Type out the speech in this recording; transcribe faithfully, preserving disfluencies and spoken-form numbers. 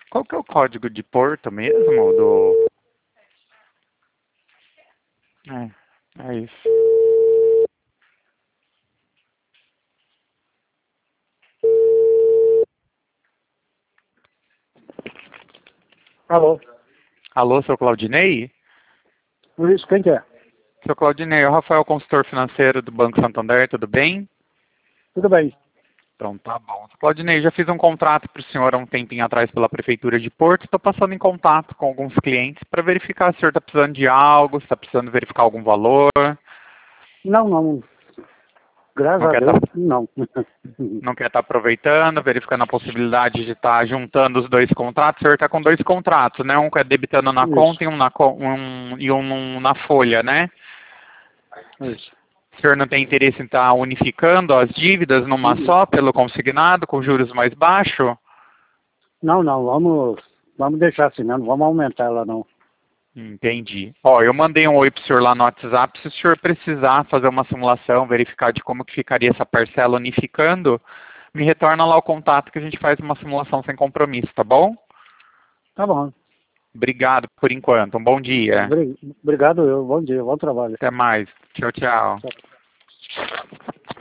Qual que é o código de porto mesmo do... É, é isso. Alô? Alô, seu Claudinei? Luiz, quem que é? Seu Claudinei, é o Rafael, consultor financeiro do Banco Santander, tudo bem? Tudo bem. Então tá bom. Claudinei, já fiz um contrato para o senhor há um tempinho atrás pela Prefeitura de Porto. Estou passando em contato com alguns clientes para verificar se o senhor está precisando de algo, se está precisando verificar algum valor. Não, não. Graças Não a quer Deus, estar não. não quer tá aproveitando, verificando a possibilidade de estar juntando os dois contratos. O senhor está com dois contratos, né? Um que é debitando na Isso, conta e um na, co- um, e um na folha, né? isso. O senhor não tem interesse em estar unificando as dívidas numa só, pelo consignado, com juros mais baixos? Não, não, vamos, vamos deixar assim, não, não vamos aumentar ela não. Entendi. Ó, eu mandei um oi pro senhor lá no WhatsApp. Se o senhor precisar fazer uma simulação, verificar de como que ficaria essa parcela unificando, me retorna lá o contato que a gente faz uma simulação sem compromisso, tá bom? Tá bom. Obrigado por enquanto. Um bom dia. Obri- Obrigado, eu. Bom dia, bom trabalho. Até mais. Tchau, tchau. Tchau.